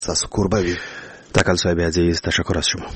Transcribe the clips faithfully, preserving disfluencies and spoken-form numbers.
اساس قربوي. تکل صاحب عزیز، تشکر از شما.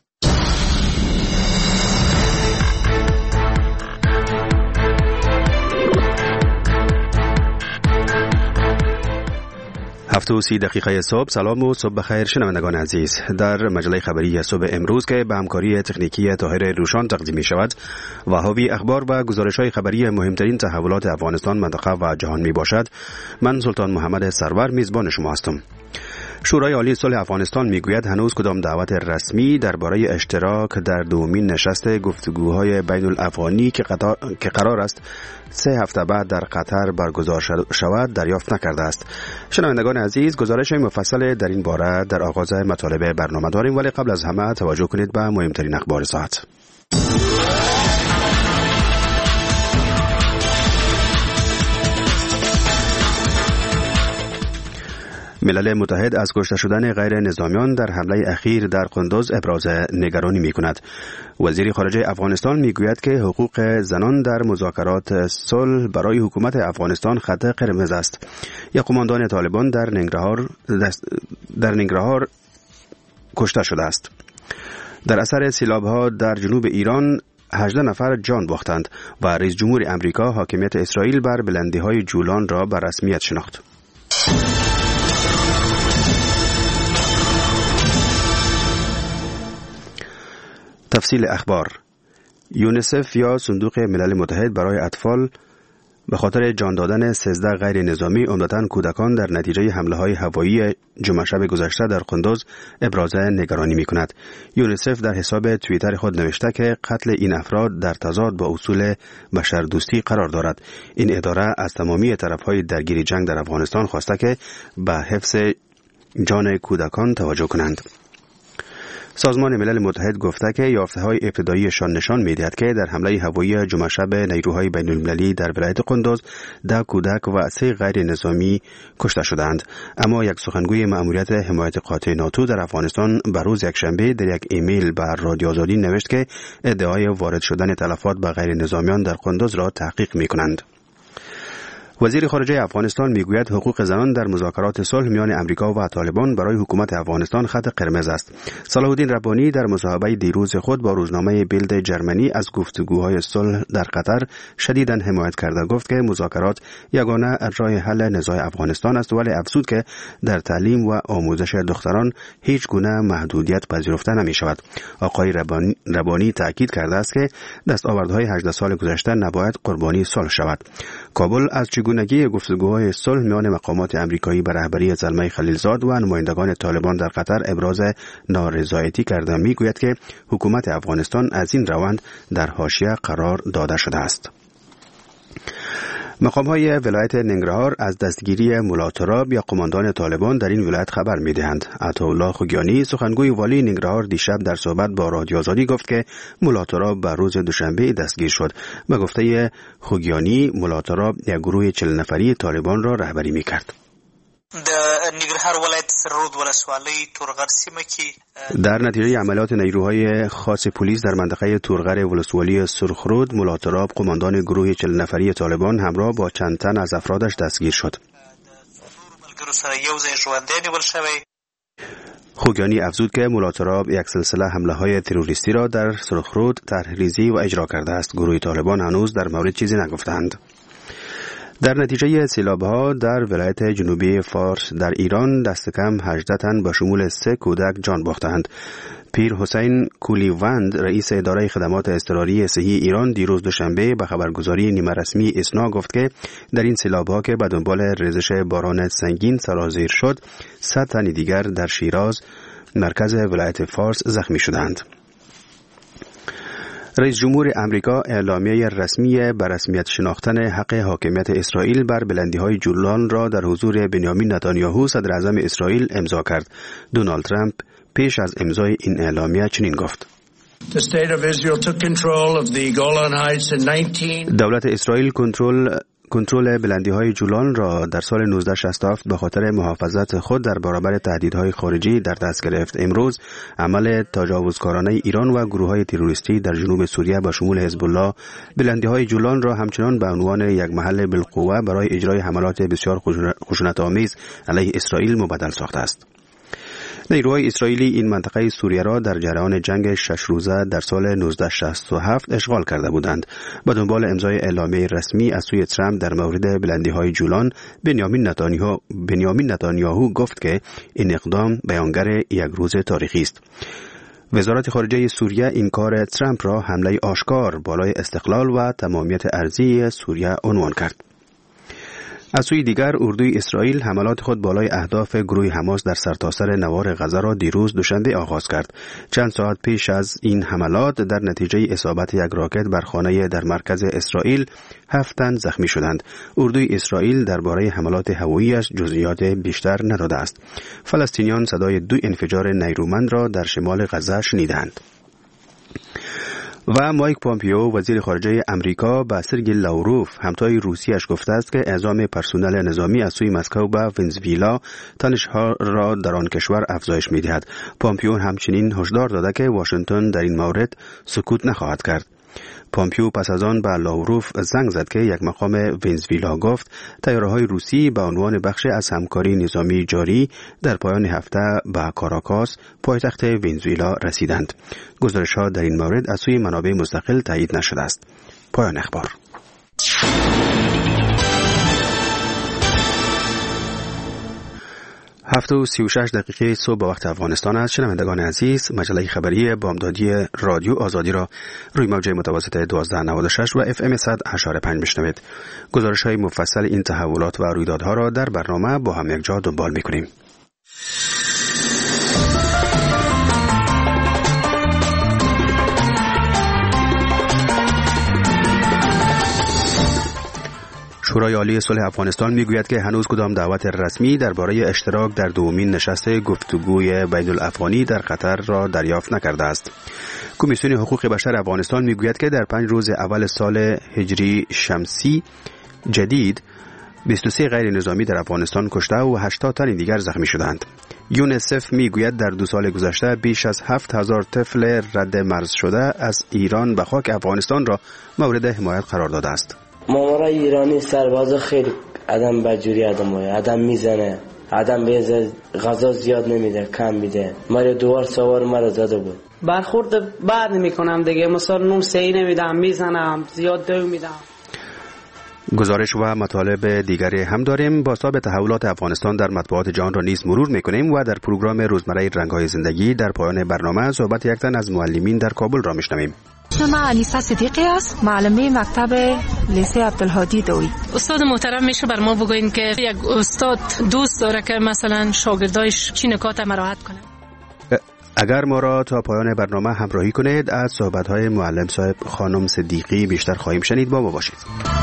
هفت و سی دقیقه صبح. سلام و صبح بخیر شنوندگان عزیز. در مجله خبری صبح امروز که به همکاری تکنیکی طاهر روشان تقدیم می شود و حاوی اخبار و گزارش های خبری مهمترین تحولات افغانستان، منطقه و جهان می باشد، من سلطان محمد سرور میزبان شما هستم. شورای عالی صلح افغانستان میگوید هنوز کدام دعوت رسمی درباره اشتراک در دومین نشست گفتگوهای بین الافغانی که, که قرار است سه هفته بعد در قطر برگزار شود دریافت نکرده است. شنوندگان عزیز، گزارش مفصل در این باره در آغاز مطالب برنامه داریم، ولی قبل از همه توجه کنید به مهمترین اخبار ساعت. ملل متحد از کشته شدن غیر نظامیان در حمله اخیر در قندوز ابراز نگرانی می کند. وزیر خارجه افغانستان می گوید که حقوق زنان در مذاکرات صلح برای حکومت افغانستان خط قرمز است. یک قماندان طالبان در ننگرهار در ننگرهار کشته شده است. در اثر سیلاب‌ها در جنوب ایران هجده نفر جان باختند و رئیس جمهور امریکا حاکمیت اسرائیل بر بلندی‌های جولان را به رسمیت شناخت. تفصیل اخبار. یونیسف یا صندوق ملل متحد برای اطفال به خاطر جان دادن سیزده غیر نظامی، عمدتاً کودکان، در نتیجه حمله‌های هوایی جمعه شب گذشته در قندوز ابراز نگرانی می‌کند. یونیسف در حساب توییتر خود نوشته که قتل این افراد در تضاد با اصول بشردوستی قرار دارد. این اداره از تمامی طرف‌های درگیر جنگ در افغانستان خواسته که به حفظ جان کودکان توجه کنند. سازمان ملل متحد گفته که یافته‌های ابتداییشان نشان می‌دهد که در حمله هوایی جمعه شب نیروهای بین‌المللی در ولایت قندوز ده کودک و سه غیر نظامی کشته شدند. اما یک سخنگوی مأموریت حمایت قاطع ناتو در افغانستان به روز یکشنبه در یک ایمیل به رادیو آزادی نوشت که ادعای وارد شدن تلفات به غیر نظامیان در قندوز را تحقیق می‌کنند. وزیر خارجه افغانستان میگوید حقوق زنان در مذاکرات صلح میان امریکا و طالبان برای حکومت افغانستان خط قرمز است. صلاح الدین ربانی در مصاحبه دیروز خود با روزنامه بیلد جرمنی از گفتگوهای صلح در قطر شدیداً حمایت کرده گفت که مذاکرات یگانه راه حل نزاع افغانستان است، ولی افزود که در تعلیم و آموزش دختران هیچ گونه محدودیت پذیرفته نمی شود. آقای ربانی, ربانی تاکید کرده است که دستاوردهای هجده سال گذشته نباید قربانی صلح شود. کابل از چگونگی گفتگوهای صلح میان مقامات امریکایی به رهبری زلمه خلیلزاد و نمایندگان طالبان در قطر ابراز نارضایتی کرده میگوید که حکومت افغانستان از این روند در حاشیه قرار داده شده است. مقام‌های ولایت ننگرهار از دستگیری ملا تراب یا قماندان طالبان در این ولایت خبر می‌دهند. عطاالله خوگیانی، سخنگوی والی ننگرهار، دیشب در صحبت با رادیو آزادی گفت که ملا تراب به روز دوشنبه دستگیر شد. به گفته خوگیانی، ملا تراب یک گروه چهل نفری طالبان را رهبری می‌کرد. د ننګرهار ولایت سرود ولسوالۍ تورغر سیمه کې در نتیجه عملیات نیروهای خاص پلیس در منطقه تورغر ولسوالی سرخرود، ملا تراب قماندان گروه چهل نفری طالبان همراه با چند تن از افرادش دستگیر شد. خوگیانی افزود که ملا تراب یک سلسله حمله های تروریستی را در سرخرود طرحریزی و اجرا کرده است. گروه طالبان هنوز در مورد چیزی نگفتند. در نتیجه سیلاب‌ها در ولایت جنوبی فارس در ایران دست کم هجده تن با شمول سه کودک جان باختند. پیر حسین کولیوند، رئیس اداره خدمات اضطراری صحی ایران، دیروز دوشنبه به خبرگزاری نیمه رسمی اسنا گفت که در این سیلاب‌ها که به دنبال ریزش باران سنگین سرازیر شد، صد تن دیگر در شیراز، مرکز ولایت فارس، زخمی شدند. رئیس جمهور امریکا اعلامیه رسمی به رسمیت شناختن حق حاکمیت اسرائیل بر بلندی‌های جولان را در حضور بنیامین نتانیاهو صدر اعظم اسرائیل امضا کرد. دونالد ترامپ پیش از امضای این اعلامیه چنین گفت: دولت اسرائیل کنترل کنترل بلندی‌های جولان را در سال نوزده شصت و هفت به خاطر محافظت خود در برابر تهدیدهای خارجی در دست گرفت. امروز عمل تجاوزکارانه ایران و گروه‌های تروریستی در جنوب سوریه با شمول حزب الله بلندی‌های جولان را همچنان به عنوان یک محل بالقوه برای اجرای حملات بسیار خشونت‌آمیز علیه اسرائیل مبدل ساخته است. نیروهای اسرائیلی این منطقه سوریه را در جریان جنگ شش روزه در سال نوزده شصت و هفت اشغال کرده بودند. به دنبال امضای اعلامیه رسمی از سوی ترامپ در مورد بلندی‌های جولان، بنیامین نتانیاهو بنیامین نتانیاهو گفت که این اقدام بیانگر یک روز تاریخی است. وزارت خارجه سوریه این کار ترامپ را حمله آشکار بالای استقلال و تمامیت ارضی سوریه عنوان کرد. از سوی دیگر اردوی اسرائیل حملات خود بالای اهداف گروه حماس در سرتاسر نوار غزه را دیروز دوشنبه آغاز کرد. چند ساعت پیش از این حملات در نتیجه اصابت یک راکت بر خانه در مرکز اسرائیل هفت تن زخمی شدند. اردوی اسرائیل درباره حملات هوایی‌اش جزئیات بیشتر نداده است. فلسطینیان صدای دو انفجار نیرومند را در شمال غزه شنیدند. و مایک پومپیو وزیر خارجه امریکا به سرگئی لاوروف همتای روسیه‌اش گفته است که اعزام پرسنل نظامی از سوی مسکو به ونزوئلا تنش‌ها را در آن کشور افزایش می‌دهد. پومپیو همچنین هشدار داده که واشنگتن در این مورد سکوت نخواهد کرد. پومپیو پس از آن به لاوروف زنگ زد که یک مقام ونزوئلا گفت تیاره‌های روسی به عنوان بخش از همکاری نظامی جاری در پایان هفته به کاراکاس پایتخت ونزوئلا رسیدند. گزارش‌ها در این مورد از سوی منابع مستقل تایید نشده است. پایان اخبار. هفت و سی و شش دقیقه صبح به وقت افغانستان است. شنوندگان عزیز، مجله خبری بامدادی رادیو آزادی را روی موج متوسط دوازده نود و شش و اف ام صد و هشت و پنج بشنوید. گزارش های مفصل این تحولات و رویدادها را در برنامه با هم یک جا دنبال می‌کنیم. شورای عالی صلح افغانستان میگوید که هنوز کدام دعوت رسمی درباره اشتراک در دومین نشست گفتگوی بین الافغانی در قطر را دریافت نکرده است. کمیسیون حقوق بشر افغانستان میگوید که در پنج روز اول سال هجری شمسی جدید بیست و سه غیر نظامی در افغانستان کشته و هشتاد تن دیگر زخمی شدند. یونیسف میگوید در دو سال گذشته بیش از هفت هزار طفل رد مرز شده از ایران به خاک افغانستان را مورد حمایت قرار داده است. مامورای ایرانی سرباز خیلی آدم بجوری آدمه، آدم میزنه، آدم به غذا زیاد نمیده، کم میده. مرا دوار سوار مرا زده بود. برخورد بعد نمیکنم دیگه، مثلا نوم سهی نمیدم، میزنم، زیاد دو میدم. گزارش و مطالب دیگری هم داریم. با حساب تحولات افغانستان در مطبوعات جهان را نیز مرور میکنیم و در پروگرام روزمره رنگ‌های زندگی در پایان برنامه صحبت یک تن از معلمین در کابل را میشنویم. من انیسه صدیقی است، معلمه مکتب لیسه عبدالهادی دوی. استاد محترم میشه بر ما بگوین که یک استاد دوست داره که مثلا شاگردایش چی نکات مراعات کنه؟ اگر ما را تا پایان برنامه همراهی کنید از صحبت‌های معلم صاحب خانم صدیقی بیشتر خواهیم شنید. با ما باشید.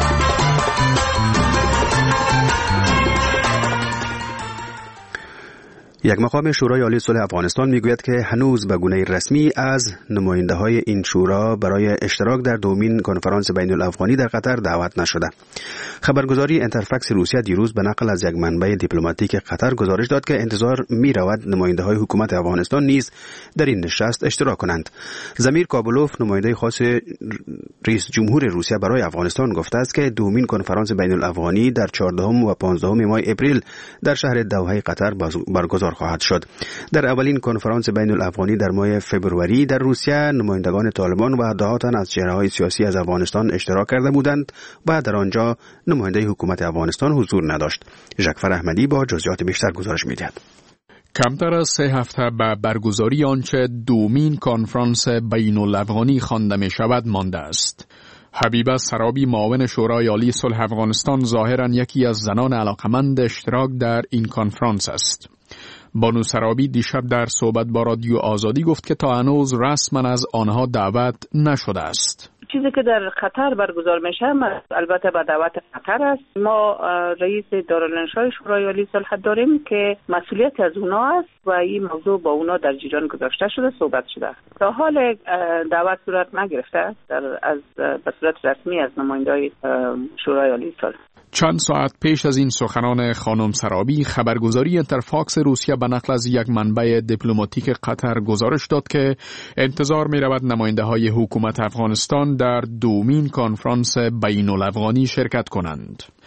یک مقام شورای عالی صلح افغانستان میگوید که هنوز به گونه رسمی از نماینده‌های این شورا برای اشتراک در دومین کنفرانس بین الافغانی در قطر دعوت نشده. خبرگزاری انترفکس روسیه دیروز به نقل از یک منبع دیپلماتیک قطر گزارش داد که انتظار می‌رود نماینده‌های حکومت افغانستان نیز در این نشست اشتراک کنند. زمیر کابلوف نماینده خاص رئیس جمهور روسیه برای افغانستان گفته است که دومین کنفرانس بین الافغانی در چهاردهم و پانزدهم ماه اپریل در شهر دوحه قطر برگزار خواهد شد. در اولین کنفرانس بین الافغانی در ماه فوریه در روسیه نمایندگان طالبان و ده تن از چهره‌های سیاسی از افغانستان اشتراک کرده بودند و در آنجا نماینده حکومت افغانستان حضور نداشت. ژکفر احمدی با جزئیات بیشتر گزارش می‌دهد. کمتر از سه هفته به برگزاری آنچه دومین کنفرانس بین الافغانی خوانده می شود مانده است. حبیبه سرابی معاون شورای عالی صلح افغانستان ظاهراً یکی از زنان علاقمند اشتراک در این کنفرانس است. بانو سرابی دیشب در صحبت با رادیو آزادی گفت که تا هنوز رسما از آنها دعوت نشده است. چیزی که در قطر برگزار میشه البته با دعوت قطر است. ما رئیس دارالانشای شورای عالی صلح داریم که مسئولیت از اونا است و این موضوع با اونا در جریان گذاشته شده، صحبت شده. تا حال دعوت صورت نگرفته در از به صورت رسمی از نمایندگان شورای عالی صلح. چند ساعت پیش از این سخنان خانم سرابی خبرگزاری انترفاکس روسیه به نقل از یک منبع دیپلماتیک قطر گزارش داد که انتظار می رود نماینده های حکومت افغانستان در دومین کنفرانس بین الافغانی شرکت کنند.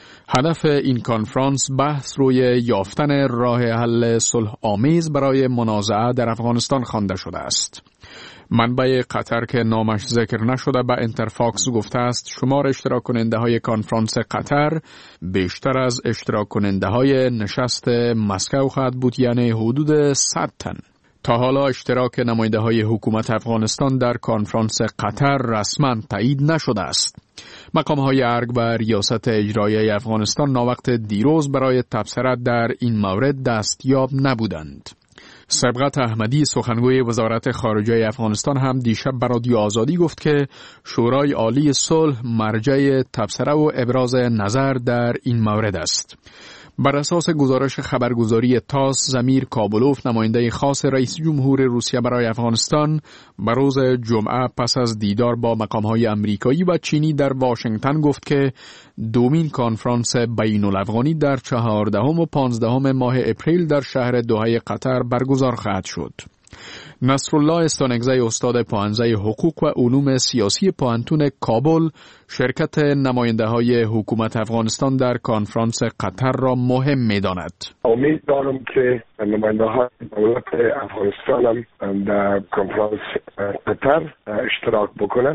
هدف این کنفرانس بحث روی یافتن راه حل صلح آمیز برای منازعه در افغانستان خوانده شده است. منبع قطر که نامش ذکر نشده به انترفاکس گفته است شمار اشتراک کننده های کنفرانس قطر بیشتر از اشتراک کننده های نشست مسکو خواهد بود، یعنی حدود صد تن. تا حالا اشتراک نماینده های حکومت افغانستان در کنفرانس قطر رسما تایید نشده است. مقام های ارگ و ریاست اجرایی افغانستان ناوقت دیروز برای تبصره در این مورد دستیاب نبودند. سبقت احمدی سخنگوی وزارت خارجه افغانستان هم دیشب به رادیو آزادی گفت که شورای عالی صلح مرجع تبصره و ابراز نظر در این مورد است. بر اساس گزارش خبرگزاری تاس، زمیر کابلوف نماینده خاص رئیس جمهور روسیه برای افغانستان به روز جمعه پس از دیدار با مقام‌های آمریکایی و چینی در واشنگتن گفت که دومین کنفرانس بین الافغانی در چهاردهم و پانزدهم ماه اپریل در شهر دوحه قطر برگزار خواهد شد. نصرالله استانگزی استاد پوهنځی حقوق و علوم سیاسی پوهنتون کابل شرکت نماینده های حکومت افغانستان در کنفرانس قطر را مهم می داند. امید دارم که نماینده های دولت افغانستان هم در کنفرانس قطر اشتراک بکنند.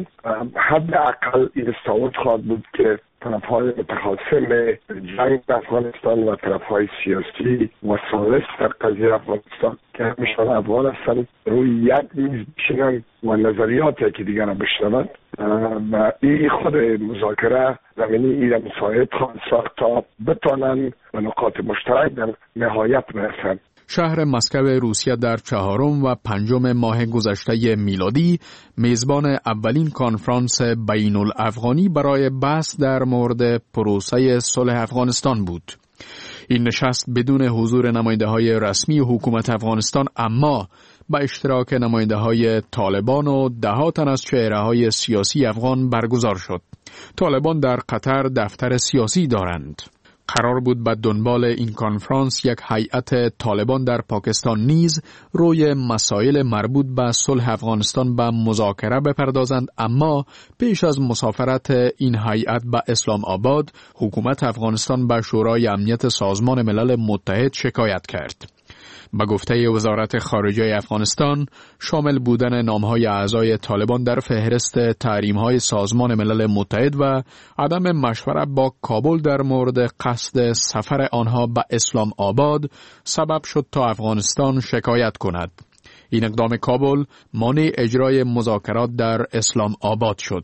حداقل این استعداد خواهد بود که طرف‌های متخاصم جنگ افغانستان و طرف‌های سیاسی و ثالث در قضیه افغانستان که همیشون افغان هستند روی یک میز بشینند و نظریاتی که دیگر را بشنوند و این خود مذاکره زمینی این را مساعد خواهد ساخت تا بتوانند به نقاط مشترک در نهایت برسند. شهر مسکو روسیه در چهارم و پنجم ماه گذشته میلادی میزبان اولین کنفرانس بین الافغانی برای بحث در مورد پروسه صلح افغانستان بود. این نشست بدون حضور نماینده های رسمی حکومت افغانستان اما با اشتراک نماینده های طالبان و ده تن از چهره های سیاسی افغان برگزار شد. طالبان در قطر دفتر سیاسی دارند. قرار بود به دنبال این کنفرانس یک هیئت طالبان در پاکستان نیز روی مسائل مربوط به صلح افغانستان به مذاکره بپردازند، اما پیش از مسافرت این هیئت به اسلام آباد حکومت افغانستان به شورای امنیت سازمان ملل متحد شکایت کرد. به گفته وزارت خارجه افغانستان، شامل بودن نامهای اعضای طالبان در فهرست تحریم‌های سازمان ملل متحد و عدم مشورت با کابل در مورد قصد سفر آنها به اسلام آباد سبب شد تا افغانستان شکایت کند. این اقدام کابل مانع اجرای مذاکرات در اسلام آباد شد.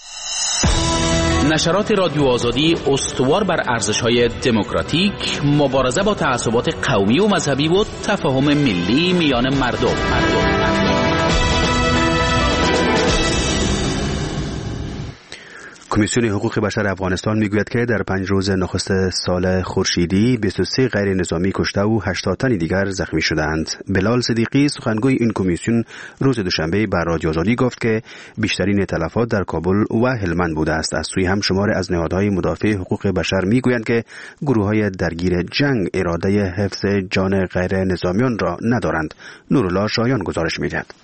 نشرات رادیو آزادی استوار بر ارزش‌های دموکراتیک، مبارزه با تعصبات قومی و مذهبی و تفاهم ملی میان مردم. مردم. کمیسیون حقوق بشر افغانستان میگوید که در پنج روز نخست سال خورشیدی بیست و سه غیر نظامی کشته و هشتاد تن دیگر زخمی شدند. بلال صدیقی سخنگوی این کمیسیون روز دوشنبه بر رادیو آزادی گفت که بیشترین تلفات در کابل و هلمند بوده است. از سوی هم شمار از نهادهای مدافع حقوق بشر میگویند که گروه‌های درگیر جنگ اراده حفظ جان غیر نظامیان را ندارند. نورالله شایان گزارش می‌دهد.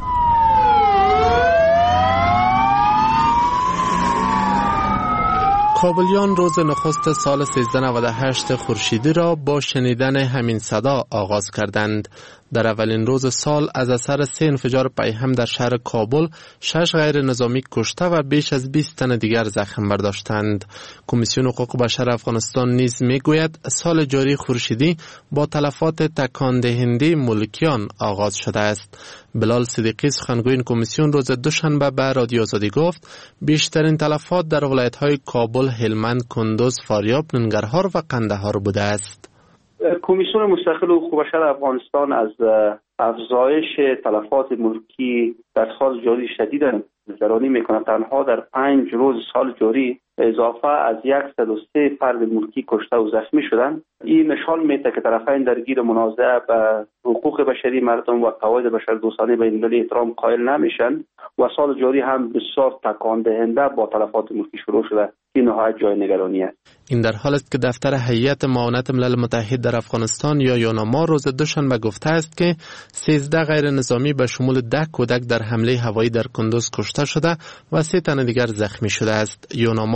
کابلیان روز نخست سال سیزده نود و هشت خورشیدی را با شنیدن همین صدا آغاز کردند. در اولین روز سال از اثر سه انفجار پیهم در شهر کابل شش غیر نظامی کشته و بیش از بیست تن دیگر زخم برداشتند. کمیسیون حقوق بشر افغانستان نیز میگوید سال جاری خورشیدی با تلفات تکان دهنده ملکیان آغاز شده است. بلال صدیقی سخنگوی این کمیسیون روز دوشنبه به رادیو آزادی گفت بیشترین تلفات در ولایت‌های کابل، هلمند، کندوز، فاریاب، ننگرهار و قندهار بوده است. کمیسیون مستقل حقوق بشر افغانستان از افزایش تلفات ملکی در سال جاری شدیداً نگرانی می‌کند. تنها در پنج روز سال جاری اضافه از صد و سه فرد ملکی کشته و زخمی شدند. این نشان می‌دهد که طرفین درگیر منازعه به حقوق بشری مردم و قواعد بشردوستانه بین المللی احترام قائل نمیشن و سال جاری هم بسیار تکان دهنده با تلفات ملکی شروع شده. این نهایت جای نگرانی است. این در حالی است که دفتر هیئت معاونت ملل متحد در افغانستان یا یوناما روز دوشنبه گفته است که سیزده غیر نظامی به شمول ده کودک در حمله هوایی در کندوز کشته شده و سه تن دیگر زخمی شده است. یوناما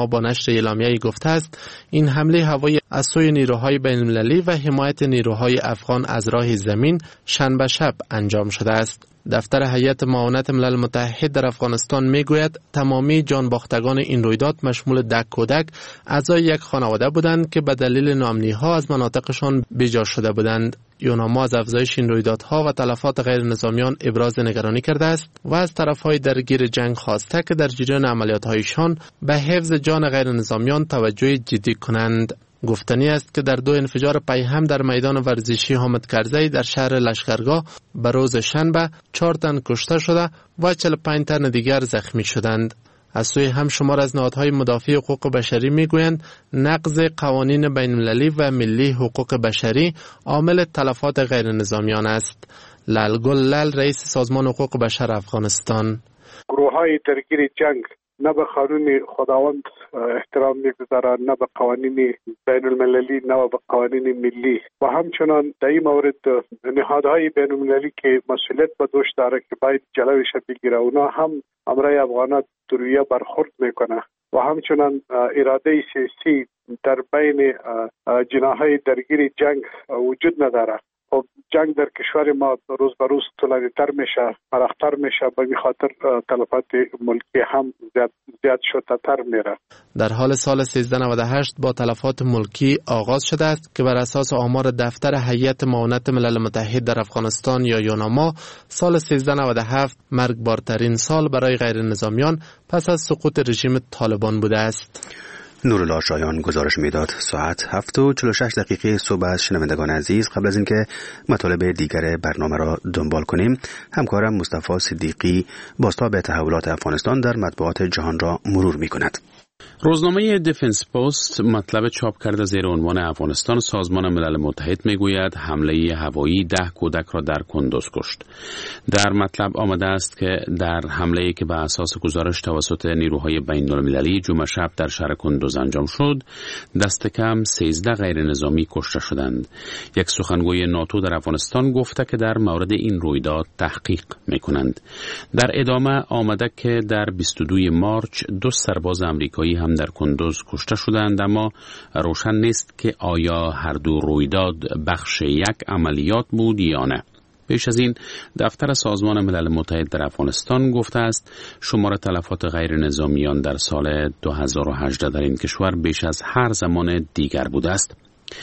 یوناما با نشر اعلامیه‌ای گفته است این حمله هوایی از سوی نیروهای بین‌المللی و حمایت نیروهای افغان از راه زمین شنبه شب انجام شده است. دفتر هیئت معاونت ملل متحد در افغانستان میگوید تمامی جانباختگان این رویداد مشمول دک کودک اعضای یک خانواده بودند که به دلیل ناامنی‌ها از مناطقشان بیجا شده بودند. یوناما از افزایش این رویدادها و تلفات غیر نظامیان ابراز نگرانی کرده است و از طرفهای درگیر جنگ خواسته که در جریان عملیات‌هایشان به حفظ جان غیر نظامیان توجه جدی کنند. گفتنی است که در دو انفجار پیهم در میدان ورزشی حامد کرزی در شهر لشکرگاه به روز شنبه چهار تن کشته شده و چهل و پنج تن دیگر زخمی شدند. از سوی هم شمار از نهادهای مدافع حقوق بشری میگویند نقض قوانین بین‌المللی و ملی حقوق بشری عامل تلفات غیر نظامیان است. لالگل لال رئیس سازمان حقوق بشر افغانستان: گروه‌های درگیر جنگ نه به قانون خداوند احترام می‌گذارند، نه به قوانین بین المللی، نه به قوانین ملی و همچنان در این مورد نهادهای بین المللی که مسئولیت به دوش داره که باید جلوش بگیره، اونا هم امرای افغانات درویه برخورد میکنه و همچنان اراده سیاسی در بین جناحهای درگیر جنگ وجود نداره. خب جنگ در کشور ما روز به روز طولانی‌تر میشه، فرختر میشه، به این خاطر تلفات ملکی هم زیاد زیاد شدتر میره. در حال سال سیزده نود و هشت با تلفات ملکی آغاز شده است که بر اساس آمار دفتر هیئت معاونت ملل متحد در افغانستان یا یوناما سال سیزده نود و هفت مرگبارترین سال برای غیر نظامیان پس از سقوط رژیم طالبان بوده است. نورالله شایان گزارش میداد. ساعت هفت و چهل و شش دقیقه صبح از شنوندگان عزیز، قبل از اینکه مطالب دیگر برنامه را دنبال کنیم، همکارم مصطفی صدیقی بازتاب تحولات افغانستان در مطبوعات جهان را مرور میکند. روزنامه دیفنس پست مطلب چاپ کرده زیر عنوان افغانستان سازمان ملل متحد میگوید حمله هوایی ده کودک را در کندوز کشت. در مطلب آمده است که در حمله‌ای که به اساس گزارش توسط نیروهای بین المللی جمعه شب در شهر کندوز انجام شد، دست کم سیزده غیر نظامی کشته شدند. یک سخنگوی ناتو در افغانستان گفته که در مورد این رویداد تحقیق میکنند. در ادامه آمده که در بیست و دوم مارچ دو سرباز آمریکایی هم در کندوز کشته شدند، اما روشن نیست که آیا هر دو رویداد بخش یک عملیات بود یا نه. پیش از این دفتر سازمان ملل متحد در افغانستان گفته است شمار تلفات غیر نظامیان در سال دو هزار و هجده در این کشور بیش از هر زمان دیگر بوده است.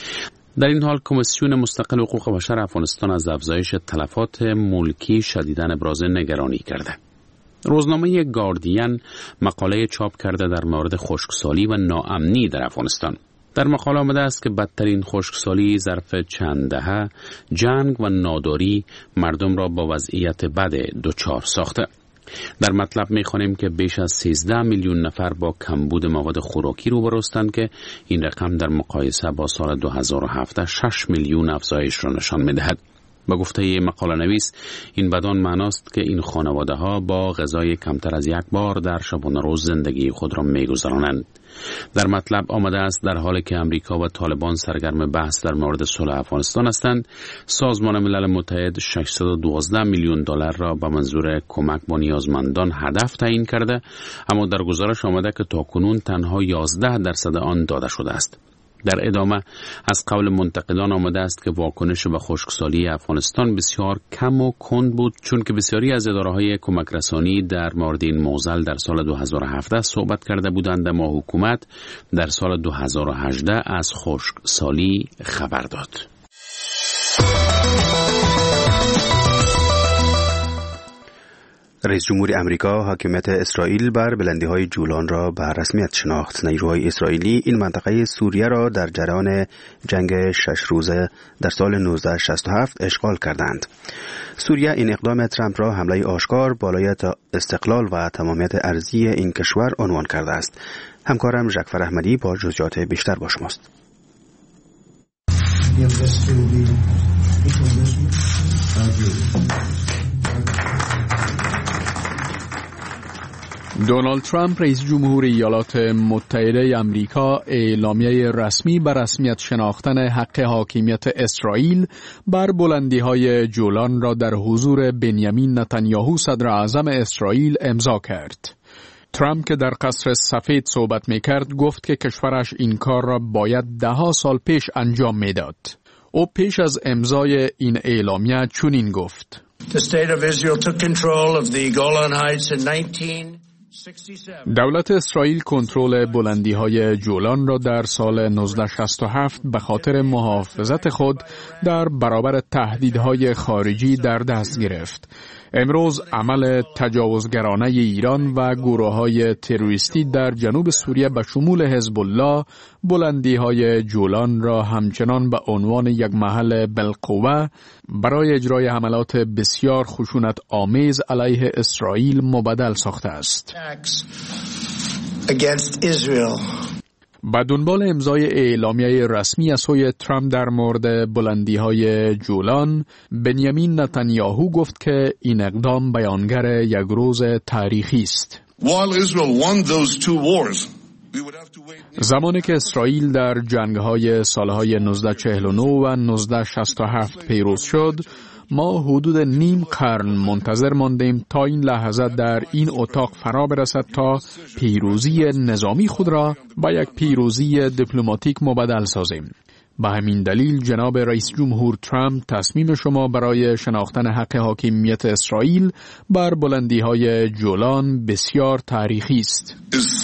در این حال کمیسیون مستقل حقوق بشر افغانستان از افزایش تلفات ملکی شدیداً ابراز نگرانی کرده. روزنامه گاردین مقاله چاپ کرده در مورد خشکسالی و ناامنی در افغانستان. در مقاله آمده است که بدترین خشکسالی ظرف چند دهه، جنگ و ناداری مردم را با وضعیت بد دچار ساخته. در مطلب می‌خوانیم که بیش از سیزده میلیون نفر با کمبود مواد خوراکی روبرو هستند که این رقم در مقایسه با سال دو هزار و هفده شش میلیون افزایش را نشان می‌دهد. با گفته مقاله نویس، این بدان معناست که این خانواده ها با غذای کمتر از یک بار در شبانه روز زندگی خود را می‌گذرانند. در مطلب آمده است در حالی که امریکا و طالبان سرگرم بحث در مورد صلح افغانستان هستند، سازمان ملل متحد ششصد و دوازده میلیون دلار را به منظور کمک به نیازمندان هدف تعیین کرده، اما در گزارش آمده که تاکنون تنها یازده درصد آن داده شده است. در ادامه از قول منتقدان آمده است که واکنش به خشکسالی افغانستان بسیار کم و کند بود، چون که بسیاری از اداره‌های کمک رسانی در مورد این معضل در سال دو هزار و هفده صحبت کرده بودند، اما حکومت در سال دو هزار و هجده از خشکسالی خبر داد. رئیس جمهور امریکا حاکمیت اسرائیل بر بلندی‌های جولان را به رسمیت شناخت. نیروهای اسرائیلی این منطقه سوریه را در جریان جنگ شش روزه در سال نوزده شصت و هفت اشغال کردند. سوریه این اقدام ترامپ را حمله آشکار بالای استقلال و تمامیت ارضی این کشور عنوان کرده است. همکارم ژکفر احمدی با جزئیات بیشتر با شماست. دونالد ترامپ رئیس جمهور ایالات متحده آمریکا اعلامیه رسمی بر رسمیت شناختن حق حاکمیت اسرائیل بر بلندی‌های جولان را در حضور بنیامین نتانیاهو صدر اعظم اسرائیل امضا کرد. ترامپ که در قصر سفید صحبت میکرد گفت که کشورش این کار را باید ده سال پیش انجام میداد. او پیش از امضای این اعلامیه چنین گفت: دولت اسرائیل کنترل بلندی‌های جولان را در سال نوزده شصت و هفت به خاطر محافظت خود در برابر تهدیدهای خارجی در دست گرفت. امروز عمل تجاوزگرانه ایران و گروه‌های تروریستی در جنوب سوریه به شمول حزب الله بلندی‌های جولان را همچنان به عنوان یک محل بالقوه برای اجرای حملات بسیار خشونت آمیز علیه اسرائیل مبدل ساخته است. با دنبال امضای اعلامیه رسمی از سوی ترامپ در مورد بلندی‌های جولان، بنیامین نتانیاهو گفت که این اقدام بیانگر یک روز تاریخی است. زمانی که اسرائیل در جنگ‌های سالهای نوزده چهل و نه و نوزده شصت و هفت پیروز شد، ما حدود نیم قرن منتظر ماندیم تا این لحظه در این اتاق فرا برسد تا پیروزی نظامی خود را با یک پیروزی دیپلماتیک مبدل سازیم. به همین دلیل جناب رئیس جمهور ترامپ تصمیم شما برای شناختن حق حاکمیت اسرائیل بر بلندی‌های جولان بسیار تاریخی است.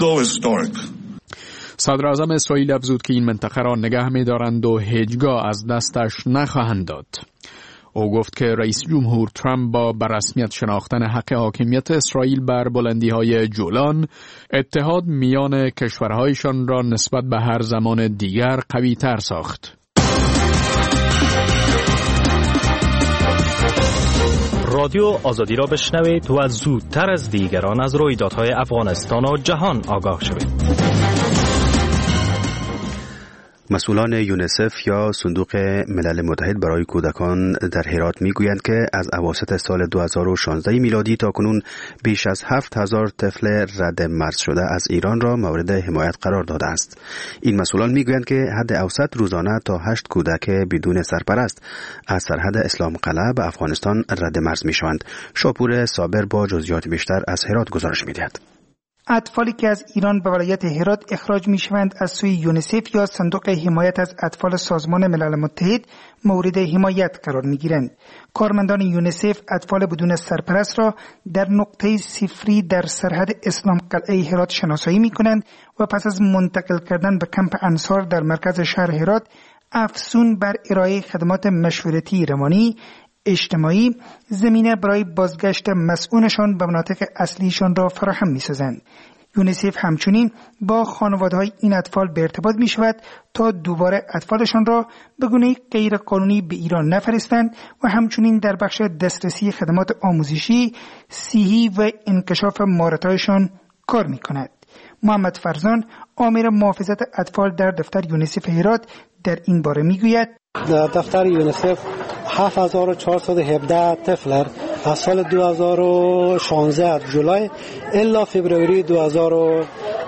صدر اعظم اسرائیل افزود که این منطقه را نگه می‌دارند و هیچگاه از دستش نخواهند داد. او گفت که رئیس جمهور ترامپ با برسمیت شناختن حق حاکمیت اسرائیل بر بلندی‌های جولان، اتحاد میان کشورهایشان را نسبت به هر زمان دیگر قوی تر ساخت. رادیو آزادی را بشنوید و زودتر از دیگران از رویدادهای افغانستان و جهان آگاه شوید. مسئولان یونیسف یا صندوق ملل متحد برای کودکان در هرات میگویند که از اواسط سال دو هزار و شانزده میلادی تا کنون بیش از هفت هزار طفل رد مرز شده از ایران را مورد حمایت قرار داده است. این مسئولان میگویند که حد اوسط روزانه تا هشت کودک بدون سرپرست از سرحد اسلام قلعه به افغانستان رد مرز میشوند. شاپور صابر با جزئیات بیشتر از هرات گزارش میدهد. اطفالی که از ایران به ولایت هرات اخراج می شوند از سوی یونیسف یا صندوق حمایت از اطفال سازمان ملل متحد مورد حمایت قرار می گیرند. کارمندان یونیسف اطفال بدون سرپرست را در نقطه صفری در سرحد اسلام قلعه هرات شناسایی می کنند و پس از منتقل کردن به کمپ انصار در مرکز شهر هرات افزون بر ارائه خدمات مشورتی روانی، اجتماعی، زمینه برای بازگشت مسئولشان به مناطق اصلیشان را فراهم می‌سازند. یونیسف همچنین با خانواده‌های این اطفال به ارتباط می‌شود تا دوباره اطفالشان را به گونه غیرقانونی به ایران نفرستند و همچنین در بخش دسترسی خدمات آموزشی، صحی و انکشاف مهارت‌هایشان کار می‌کند. محمد فرزان، آمر محافظت اطفال در دفتر یونیسف هرات، در این باره می‌گوید: در دفتر یونیسف هفت هزار و چهارصد و هفده طفل از سال دو هزار و شانزده جولای الا فبروری دو هزار و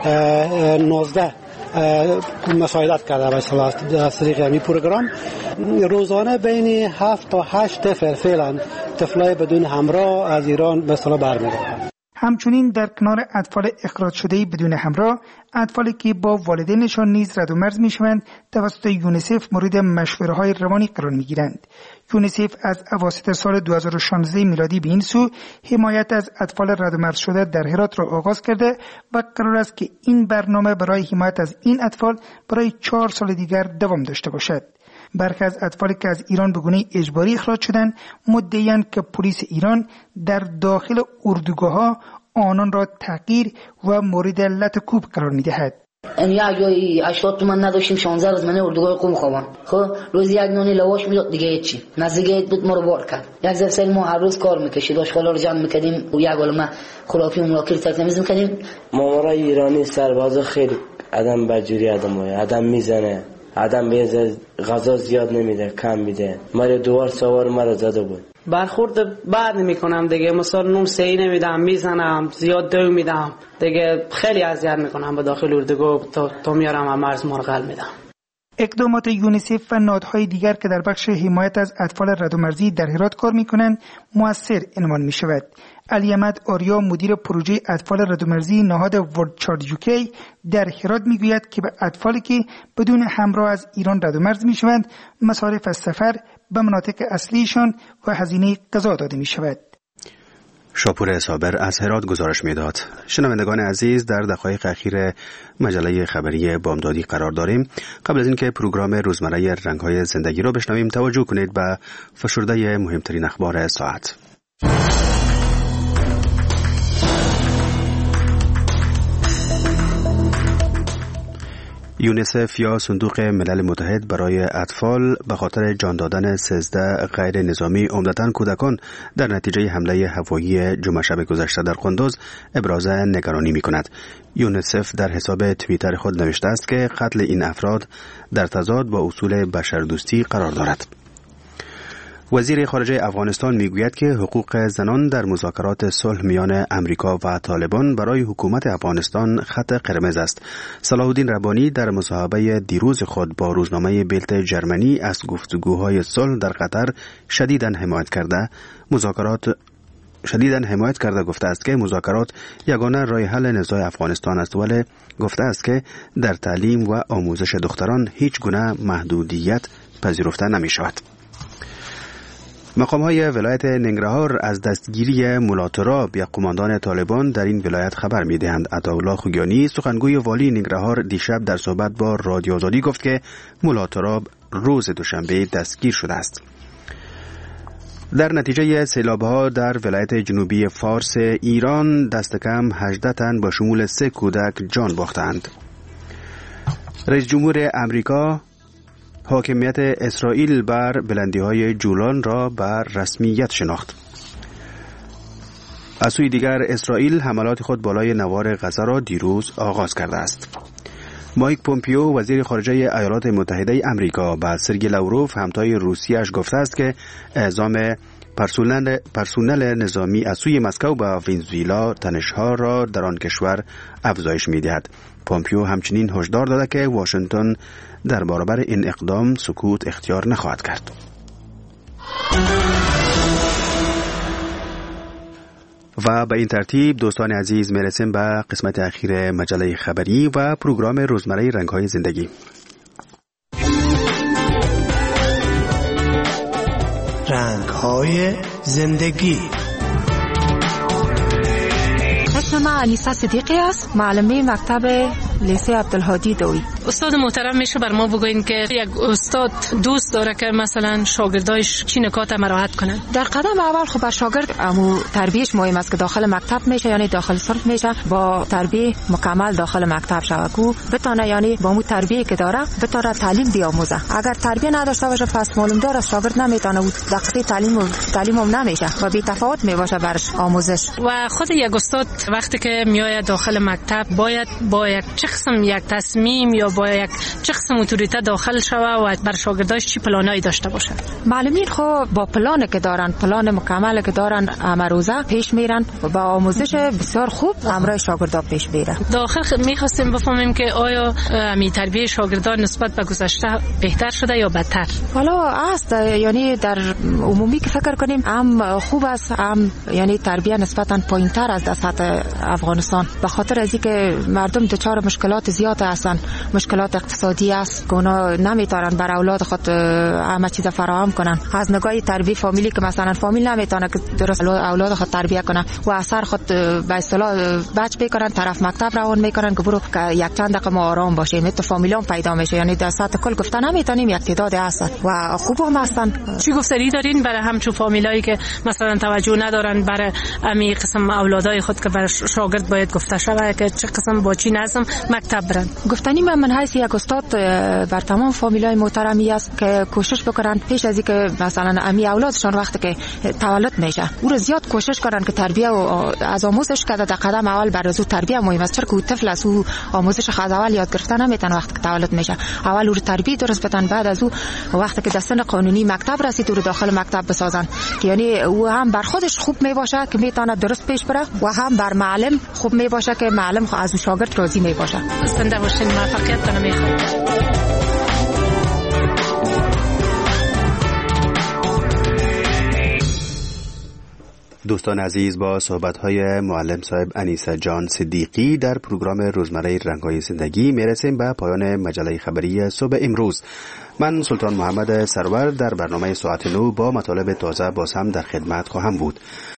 نوزده مساعدت کرده به اصطلاح از طریق این پروگرام. روزانه بین هفت تا هشت طفل فعلا طفلای بدون همراه از ایران به اصطلاح برمی‌گردند. همچنین در کنار اطفال اخراج شده بدون همراه، اطفالی که با والدینشان نیز رد و مرز میشوند توسط یونیسف مورد مشوره‌های روانی قرار میگیرند. یونیسف از اواسط سال دو هزار و شانزده میلادی به این سو حمایت از اطفال رد و مرز شده در هرات را آغاز کرده و قرار است که این برنامه برای حمایت از این اطفال برای چهار سال دیگر دوام داشته باشد. برخی از اطفالی که از ایران به گونه اجباری اخراج شدند مدعی‌اند که پلیس ایران در داخل اردوگاه‌ها آنان را تحقیر و مورد لطکوب قرار می‌دهد. یعنی یک جایی هشتاد تومن نداشتیم، شانزده روز من اردوگاه قم خوابم. خب روز یک نانی لواش میداد، دیگه هیچی. نزدیک بود ما رو بار کرد. یک ظرف ما هر روز کار می‌کشید، آشغالا رو جمع می‌کردیم و یک عالمه خلافی و ملاکل تکمیز می‌کردیم. مامورای ایرانی سربازا خیلی آدم بدجوری آدمه، آدم میزنه، آدم به غذا زیاد نمیده، کم میده. مرا دوار سوار مرا زده بود. برخورد بعد نمیکنم دیگه، مثلا نوم سهی نمیدم، میزنم، زیاد دو میدم دیگه، خیلی اذیت میکنم به داخل اردوگاه تا تا میارم مرز مرغل میدم. اقدامات یونیسف و نهادهای دیگر که در بخش حمایت از اطفال ردومرزی در هرات کار میکنند مؤثر عنوان می شود. علی احمد آریا مدیر پروژه اطفال ردومرزی نهاد ورلد چایلد یوکی در هرات میگوید که به اطفالی که بدون همراه از ایران ردومرز می شوند مصارف از سفر به مناطق اصلیشان و هزینه غذا داده می شود. شاپور صابر از هرات گزارش میداد. شنوندگان عزیز، در دقایق اخیر مجله خبری بامدادی قرار داریم. قبل از اینکه پروگرام روزمره رنگ‌های زندگی را بشنویم، توجه کنید به فشرده مهمترین اخبار ساعت. یونیسف یا صندوق ملل متحد برای اطفال به خاطر جان دادن سیزده غیر نظامی عمدتاً کودکان در نتیجه حمله هوایی جمعه شب گذشته در قندوز ابراز نگرانی می‌کند. یونیسف در حساب توییتر خود نوشته است که قتل این افراد در تضاد با اصول بشردوستی قرار دارد. وزیر خارجه افغانستان میگوید که حقوق زنان در مذاکرات صلح میان امریکا و طالبان برای حکومت افغانستان خط قرمز است. صلاح الدین ربانی در مصاحبه دیروز خود با روزنامه بیلت جرمنی از گفتگوهای صلح در قطر شدیداً حمایت کرده مذاکرات شدیداً حمایت کرده گفته است که مذاکرات یگانه راه حل نزاع افغانستان است، ولی گفته است که در تعلیم و آموزش دختران هیچ گونه محدودیت پذیرفته نمی شود. مقام‌های ولایت ننگرهار از دستگیری مولاتراب یک قماندان طالبان در این ولایت خبر می‌دهند. عطاالله خوگیانی سخنگوی والی ننگرهار دیشب در صحبت با رادیو آزادی گفت که مولاتراب روز دوشنبه دستگیر شده است. در نتیجه سیلاب‌ها در ولایت جنوبی فارس ایران دست کم هجده تن با شمول سه کودک جان باختند. رئیس جمهور امریکا حاکمیت اسرائیل بر بلندی‌های جولان را بر رسمیت شناخت. از سوی دیگر اسرائیل حملات خود بالای نوار غزه را دیروز آغاز کرده است. مایک پومپیو وزیر خارجه ایالات متحده امریکا به سرگئی لاوروف همتای روسیه‌اش گفته است که اعزام پرسونل پرسونل نظامی از سوی مسکو به ونزوئلا تنش‌ها را در آن کشور افزایش می‌دهد. پومپیو همچنین هشدار داده که واشنگتن در برابر این اقدام سکوت اختیار نخواهد کرد. و به این ترتیب دوستان عزیز میرسیم به قسمت اخیر مجله خبری و پروگرام روزمره رنگ‌های زندگی. رنگ‌های زندگی. اسم من انیسه صدیقی است، معلمه مکتب لیسه عبدالهادی دوی. استاد محترم میشه بر ما بگوین که یک استاد دوست داره که مثلا شاگردایش چی نکات مراعات کنن؟ در قدم اول خب بر شاگرد امو تربیتش مهم است که داخل مکتب میشه، یعنی داخل صنف میشه با تربیت مکمل داخل مکتب شود کو بتونه، یعنی با مو تربیت که داره بتونه تعلیم بیاموزه. اگر تربیت نداشته باشه پس معلوم داره شاگرد نمیتونه و دقیق تعلیم و تعلیم هم نمیشه و بی تفاوت میباشه برش آموزش. و خود یک استاد وقتی که میاد داخل مکتب باید با یک چه قسم یک تصمیم یا با یک چه قسم اتوریته داخل شوه و بر شاگرداش چی پلانایی داشته باشه؟ معلمین خب با پلان که دارن، پلان مکمل که دارن امروزه پیش میرن و با آموزش بسیار خوب همراه شاگردا پیش میره. داخل میخواستیم بفهمیم که آیا می تربیت شاگردان نسبت به گذشته بهتر شده یا بدتر؟ حالا است، یعنی در عمومی که فکر کنیم هم خوب است، هم یعنی تربیت نسبتا پایینتر از در سطح افغانستان، به خاطر از اینکه مردم دچار مشکلات زیاد هستن، مشکلات اقتصادی است که اونا نمیتونن بر اولاد خود همه چیز فراهم کنن. از نگاه تربیت فامیلی که مثلا فامیل نمیتونه که درست اولاد خود تربیت کنه و اثر خود به اصطلاح بچ بکنن طرف مکتب روان میکنن که برو که یک چند دقیقه ما آرام باشیم، تو فامیلام پیدا میشه. یعنی در سطح کل گفتن نمیتونیم، یک تعداد هستن و خوب هم هستن. چی گفتاری دارین برای همچون فامیلایی که مثلا توجه ندارن برای امی قسم اولادای خود که برای شاگرد باید گفته شود که چه قسم با چی نظم مکتب برن؟ گفتنی من من حیث یک استاد بر تمام فامیلای محترمی است که کوشش بکنن پیش از اینکه مثلا امی اولادشان وقتی که تولد میشه او رو زیاد کوشش کنن که تربیت و از آموزش که در قدم اول برای او تربیت مهم است، چرا که طفل از او آموزش از اول یاد گرفتن نمیتونه وقتی که تولد میشه. اول او رو تربیت درست بدن، بعد از او وقتی که در سن قانونی مکتب رسید او رو داخل مکتب بسازن که یعنی او هم بر خودش خوب میباشه که میتونه درست پیش بره و هم بر معلم خوب میباشه که معلم از او شاگرد راضی میباشه. زنده باشین، موفقیت کنم. میخوام دوستان عزیز، با صحبت‌های معلم صاحب انیسه جان صدیقی در پروگرام روزمره رنگ‌های زندگی میرسیم به پایان مجله خبری صبح امروز. من سلطان محمد سرور در برنامه ساعت نو با مطالب تازه باز هم در خدمت خواهم بود.